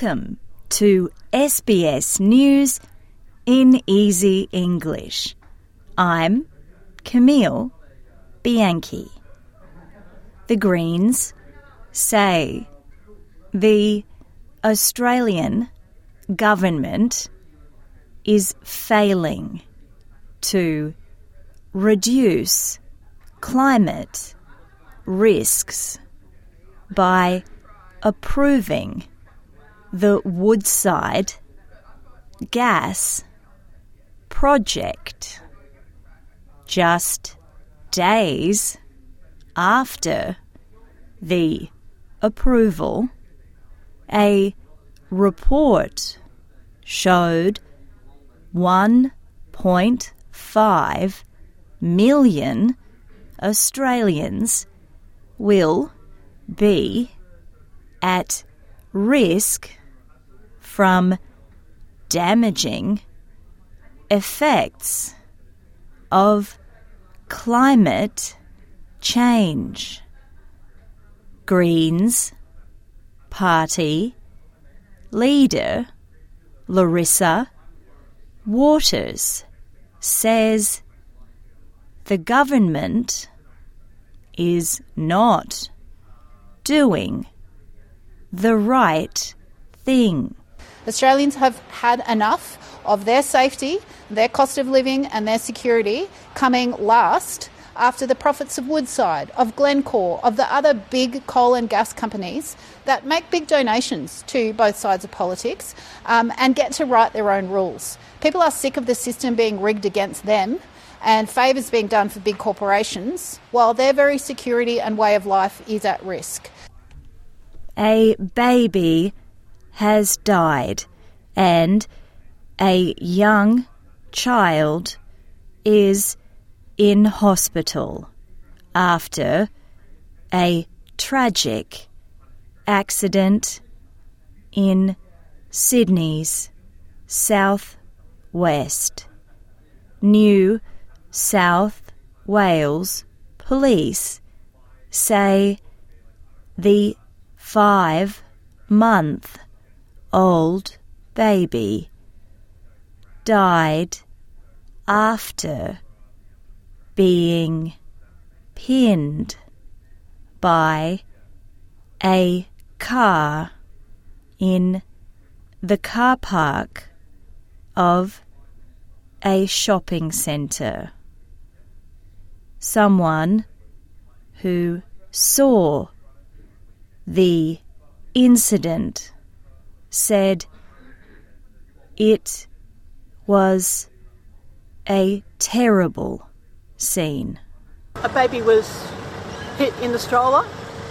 Welcome to SBS News in Easy English. I'm Camille Bianchi. The Greens say the Australian government is failing to reduce climate risks by approving the Woodside gas project just days after the approval. A report showed 1.5 million Australians will be at risk from damaging effects of climate change. Greens Party leader Larissa Waters says the government is not doing the right thing. Australians have had enough of their safety, their cost of living and their security coming last after the profits of Woodside, of Glencore, of the other big coal and gas companies that make big donations to both sides of politics and get to write their own rules. People are sick of the system being rigged against them and favours being done for big corporations while their very security and way of life is at risk. A baby has died and a young child is in hospital after a tragic accident in Sydney's southwest. New South Wales police say the 5-month-old baby died after being pinned by a car in the car park of a shopping centre. Someone who saw the incident said it was a terrible scene. A baby was hit in the stroller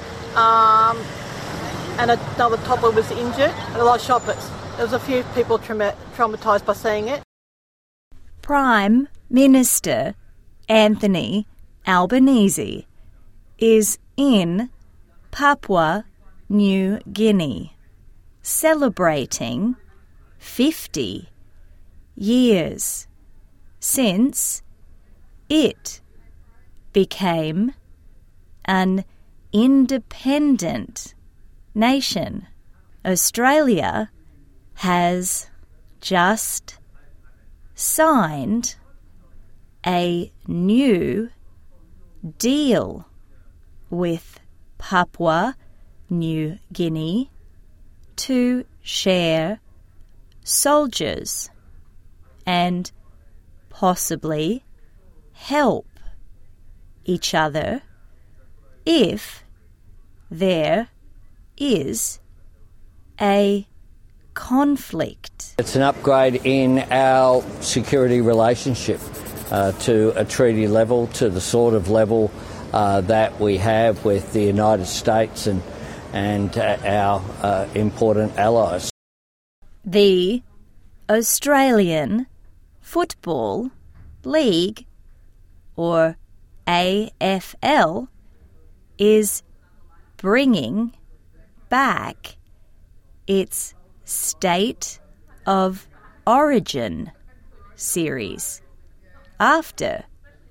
and another toddler was injured and a lot of shoppers. There was a few people traumatised by seeing it. Prime Minister Anthony Albanese is in Papua New Guinea celebrating 50 years since it became an independent nation. Australia has just signed a new deal with Papua New Guinea to share soldiers and possibly help each other if there is a conflict. It's an upgrade in our security relationship to a treaty level, to the sort of level that we have with the United States and our important allies. The Australian Football League, or AFL, is bringing back its State of Origin series after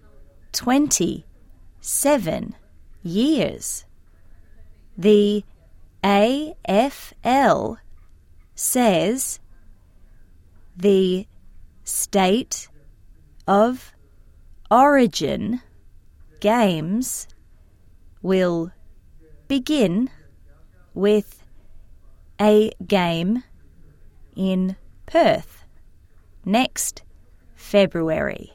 27 years. The AFL says the State of Origin Games will begin with a game in Perth next February.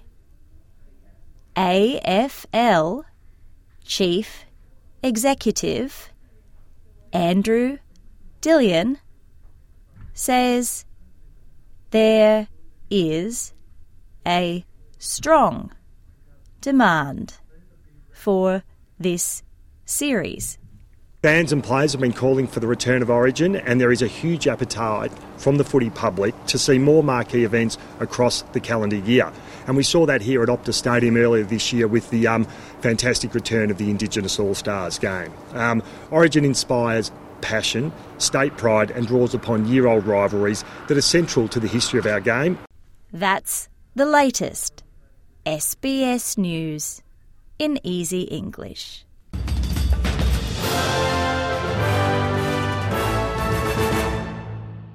AFL Chief Executive Andrew Dillon says there is a strong demand for this series. Fans and players have been calling for the return of Origin, and there is a huge appetite from the footy public to see more marquee events across the calendar year. And we saw that here at Optus Stadium earlier this year with the fantastic return of the Indigenous All-Stars game. Origin inspires passion, state pride and draws upon year-old rivalries that are central to the history of our game. That's the latest SBS News in easy English.